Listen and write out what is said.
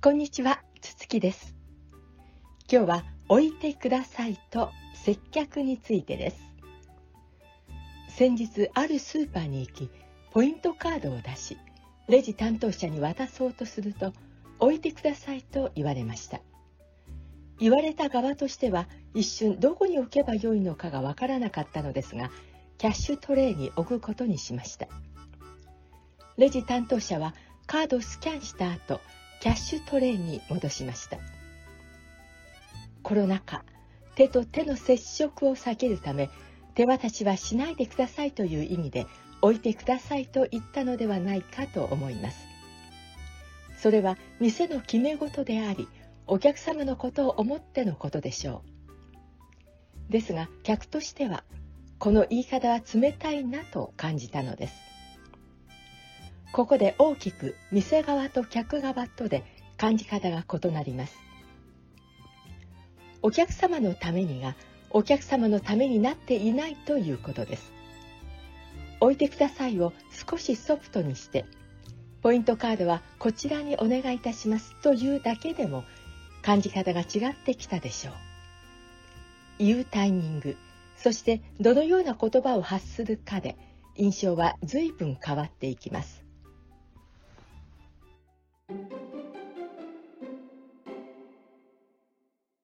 こんにちは、つつきです。今日は置いてくださいと接客についてです。先日あるスーパーに行き、ポイントカードを出し、レジ担当者に渡そうとすると、置いてくださいと言われました。言われた側としては一瞬どこに置けばよいのかがわからなかったのですが、キャッシュトレイに置くことにしました。レジ担当者はカードをスキャンした後、キャッシュトレイに戻しました。コロナ禍、手と手の接触を避けるため、手渡しはしないでくださいという意味で、置いてくださいと言ったのではないかと思います。それは店の決め事であり、お客様のことを思ってのことでしょう。ですが、客としては、この言い方は冷たいなと感じたのです。ここで大きく店側と客側とで感じ方が異なります。お客様のためにがお客様のためになっていないということです。置いてくださいを少しソフトにして、ポイントカードはこちらにお願いいたしますというだけでも感じ方が違ってきたでしょう。言うタイミング、そしてどのような言葉を発するかで印象は随分変わっていきます。